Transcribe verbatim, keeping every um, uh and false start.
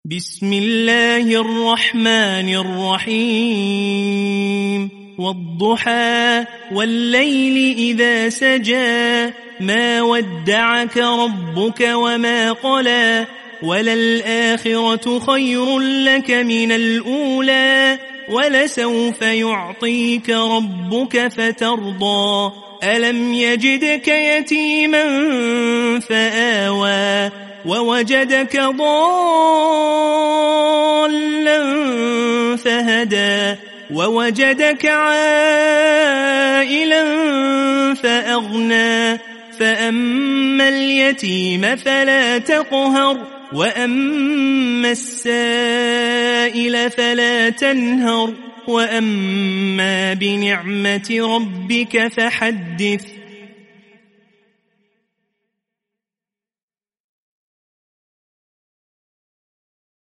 بسم الله الرحمن الرحيم والضحى والليل إذا سجى ما ودعك ربك وما قلى وللآخرة خير لك من الأولى ولسوف يعطيك ربك فترضى ألم يجدك يتيما فآوى ووجدك ضالا فهدى ووجدك عائلا فأغنى فأما اليتيم فلا تقهر وأما السائل فلا تنهر وأما بنعمة ربك فحدث